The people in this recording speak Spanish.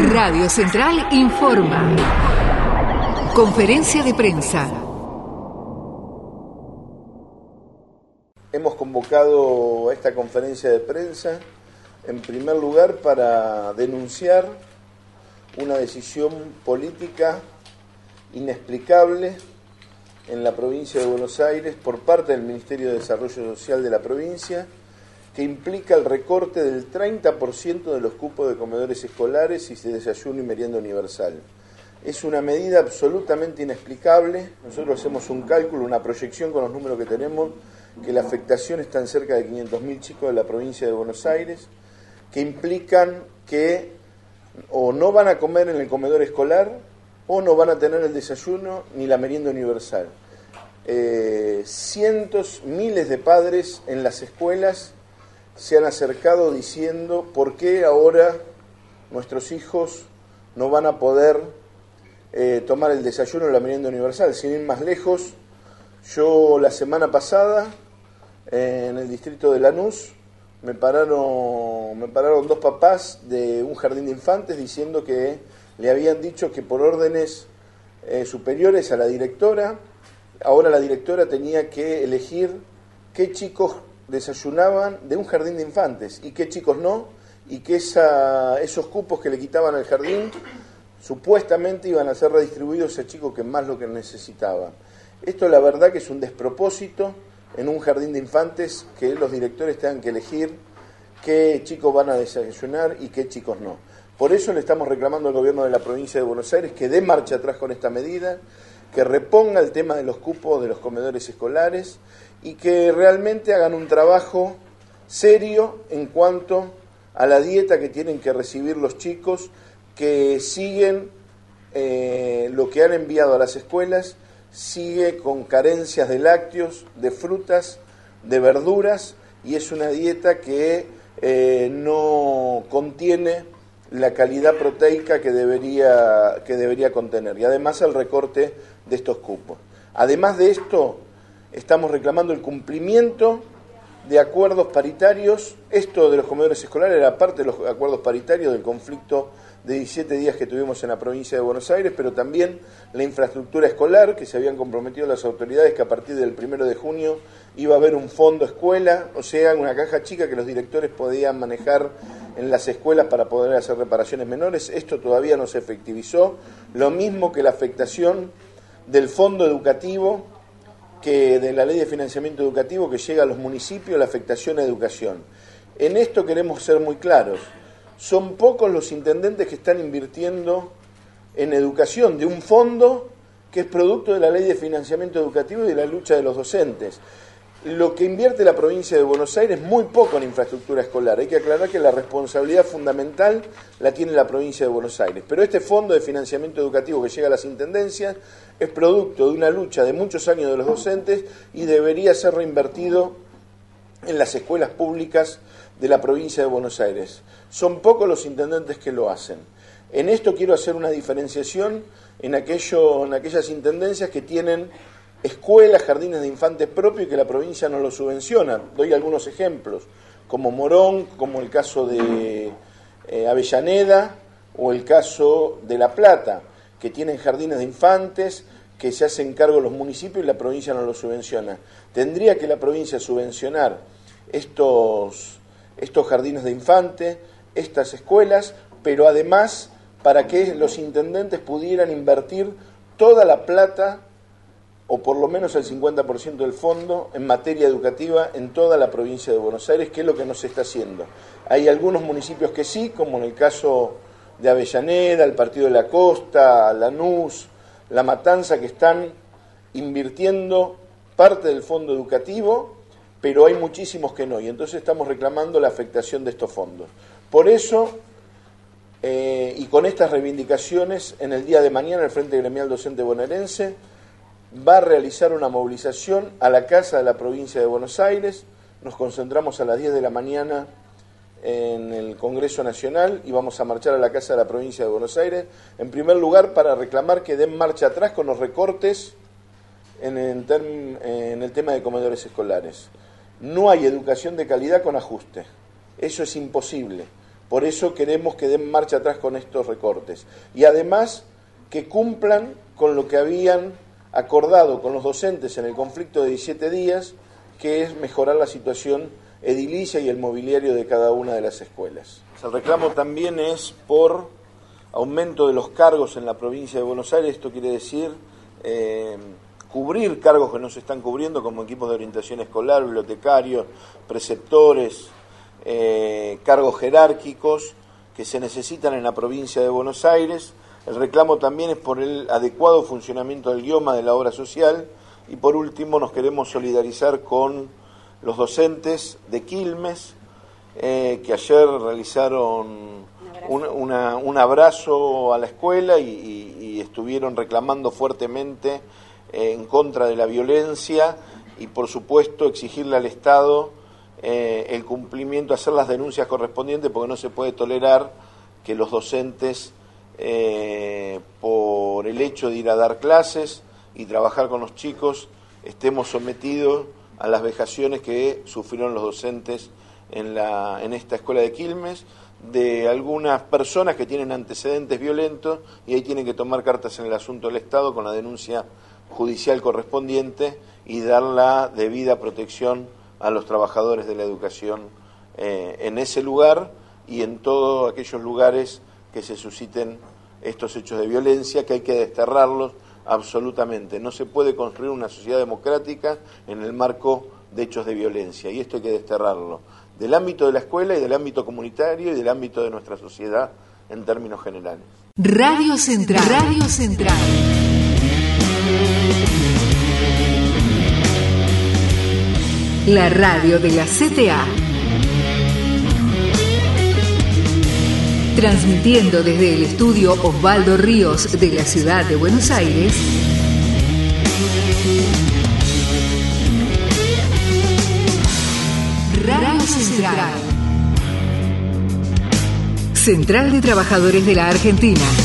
Radio Central informa. Conferencia de prensa. Hemos convocado a esta conferencia de prensa, en primer lugar, para denunciar una decisión política inexplicable en la provincia de Buenos Aires por parte del Ministerio de Desarrollo Social de la provincia, que implica el recorte del 30% de los cupos de comedores escolares y de desayuno y merienda universal. Es una medida absolutamente inexplicable. Nosotros hacemos un cálculo, una proyección con los números que tenemos, que la afectación está en cerca de 500.000 chicos de la provincia de Buenos Aires, que implican que o no van a comer en el comedor escolar o no van a tener el desayuno ni la merienda universal. Cientos, miles de padres en las escuelas se han acercado diciendo por qué ahora nuestros hijos no van a poder tomar el desayuno o la merienda universal. Sin ir más lejos, yo la semana pasada en el distrito de Lanús me pararon dos papás de un jardín de infantes diciendo que le habían dicho que por órdenes superiores a la directora, ahora la directora tenía que elegir qué chicos desayunaban de un jardín de infantes y qué chicos no, y que esos cupos que le quitaban al jardín supuestamente iban a ser redistribuidos a chicos que más lo que necesitaban. Esto la verdad que es un despropósito en un jardín de infantes, que los directores tengan que elegir qué chicos van a desayunar y qué chicos no. Por eso le estamos reclamando al gobierno de la provincia de Buenos Aires que dé marcha atrás con esta medida, que reponga el tema de los cupos de los comedores escolares y que realmente hagan un trabajo serio en cuanto a la dieta que tienen que recibir los chicos que siguen lo que han enviado a las escuelas, sigue con carencias de lácteos, de frutas, de verduras, y es una dieta que no contiene la calidad proteica que debería contener, y además el recorte de estos cupos. Además de esto, estamos reclamando el cumplimiento de acuerdos paritarios. Esto de los comedores escolares era parte de los acuerdos paritarios del conflicto de 17 días que tuvimos en la provincia de Buenos Aires, pero también la infraestructura escolar, que se habían comprometido las autoridades que a partir del 1 de junio iba a haber un fondo escuela, o sea, una caja chica que los directores podían manejar en las escuelas para poder hacer reparaciones menores. Esto todavía no se efectivizó, lo mismo que la afectación del fondo educativo, que de la ley de financiamiento educativo que llega a los municipios, la afectación a educación. En esto queremos ser muy claros. Son pocos los intendentes que están invirtiendo en educación de un fondo que es producto de la ley de financiamiento educativo y de la lucha de los docentes. Lo que invierte la provincia de Buenos Aires es muy poco en infraestructura escolar. Hay que aclarar que la responsabilidad fundamental la tiene la provincia de Buenos Aires. Pero este fondo de financiamiento educativo que llega a las intendencias es producto de una lucha de muchos años de los docentes y debería ser reinvertido en las escuelas públicas de la provincia de Buenos Aires. Son pocos los intendentes que lo hacen. En esto quiero hacer una diferenciación en aquellas intendencias que tienen escuelas, jardines de infantes propios y que la provincia no lo subvenciona. Doy algunos ejemplos, como Morón, como el caso de Avellaneda o el caso de La Plata, que tienen jardines de infantes que se hacen cargo los municipios y la provincia no lo subvenciona. Tendría que la provincia subvencionar estos jardines de infantes, estas escuelas, pero además para que los intendentes pudieran invertir toda la plata, o por lo menos el 50% del fondo, en materia educativa en toda la provincia de Buenos Aires, que es lo que no se está haciendo. Hay algunos municipios que sí, como en el caso de Avellaneda, el Partido de la Costa, Lanús, La Matanza, que están invirtiendo parte del fondo educativo, pero hay muchísimos que no, y entonces estamos reclamando la afectación de estos fondos. Por eso, y con estas reivindicaciones, en el día de mañana el Frente Gremial Docente Bonaerense va a realizar una movilización a la Casa de la Provincia de Buenos Aires. Nos concentramos a las 10 de la mañana en el Congreso Nacional y vamos a marchar a la Casa de la Provincia de Buenos Aires, en primer lugar para reclamar que den marcha atrás con los recortes en el tema de comedores escolares. No hay educación de calidad con ajuste, eso es imposible. Por eso queremos que den marcha atrás con estos recortes. Y además que cumplan con lo que habían acordado con los docentes en el conflicto de 17 días, que es mejorar la situación edilicia y el mobiliario de cada una de las escuelas. El reclamo también es por aumento de los cargos en la provincia de Buenos Aires. Esto quiere decir cubrir cargos que no se están cubriendo, como equipos de orientación escolar, bibliotecarios, preceptores, cargos jerárquicos que se necesitan en la provincia de Buenos Aires. El reclamo también es por el adecuado funcionamiento del IOMA de la obra social. Y por último nos queremos solidarizar con los docentes de Quilmes, que ayer realizaron un abrazo a la escuela y estuvieron reclamando fuertemente en contra de la violencia y por supuesto exigirle al Estado el cumplimiento, hacer las denuncias correspondientes, porque no se puede tolerar que los docentes por el hecho de ir a dar clases y trabajar con los chicos estemos sometidos a las vejaciones que sufrieron los docentes en esta escuela de Quilmes, de algunas personas que tienen antecedentes violentos, y ahí tienen que tomar cartas en el asunto del Estado con la denuncia judicial correspondiente y dar la debida protección a los trabajadores de la educación en ese lugar y en todos aquellos lugares que se susciten estos hechos de violencia, que hay que desterrarlos absolutamente. No se puede construir una sociedad democrática en el marco de hechos de violencia, y esto hay que desterrarlo del ámbito de la escuela y del ámbito comunitario y del ámbito de nuestra sociedad en términos generales. Radio Central. Radio Central. La radio de la CTA. Transmitiendo desde el estudio Osvaldo Ríos de la ciudad de Buenos Aires. Radio Central. Central de Trabajadores de la Argentina.